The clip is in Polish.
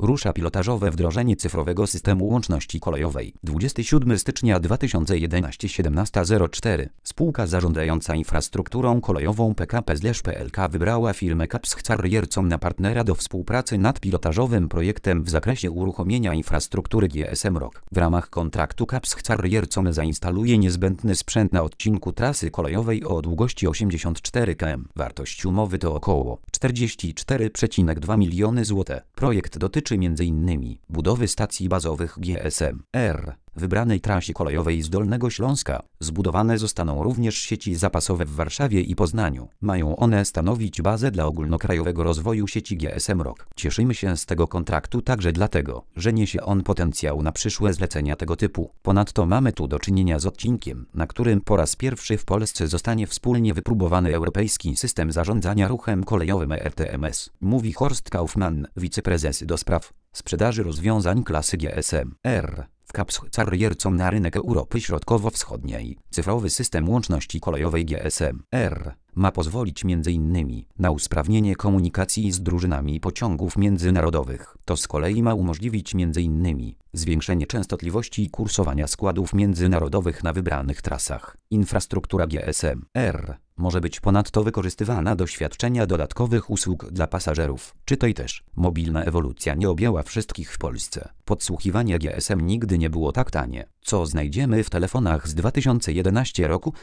rusza pilotażowe wdrożenie cyfrowego systemu łączności kolejowej. 27 stycznia 2011 17:04 Spółka zarządzająca infrastrukturą kolejową PKP PLK wybrała firmę Capscarriercom na partnera do współpracy nad pilotażowym projektem w zakresie uruchomienia infrastruktury GSM ROC. W ramach kontraktu Capscarriercom zainstaluje niezbędny sprzęt na odcinku trasy kolejowej o długości 84 km. Wartość umowy to około 44,2 miliony zł. Projekt dotyczy m.in. budowy stacji bazowych GSM-R w wybranej trasie kolejowej z Dolnego Śląska. Zbudowane zostaną również sieci zapasowe w Warszawie i Poznaniu. Mają one stanowić bazę dla ogólnokrajowego rozwoju sieci GSM ROC. Cieszymy się z tego kontraktu także dlatego, że niesie on potencjał na przyszłe zlecenia tego typu. Ponadto mamy tu do czynienia z odcinkiem, na którym po raz pierwszy w Polsce zostanie wspólnie wypróbowany europejski system zarządzania ruchem kolejowym ERTMS, mówi Horst Kaufmann, wiceprezes do spraw sprzedaży rozwiązań klasy GSM-R w Capscarriercom na rynek Europy Środkowo-Wschodniej. Cyfrowy system łączności kolejowej GSM-R ma pozwolić m.in. na usprawnienie komunikacji z drużynami pociągów międzynarodowych. To z kolei ma umożliwić m.in. zwiększenie częstotliwości kursowania składów międzynarodowych na wybranych trasach. Infrastruktura GSM-R może być ponadto wykorzystywana do świadczenia dodatkowych usług dla pasażerów. Czytaj też. Mobilna ewolucja nie objęła wszystkich w Polsce. Podsłuchiwanie GSM nigdy nie było tak tanie. Co znajdziemy w telefonach z 2011 roku?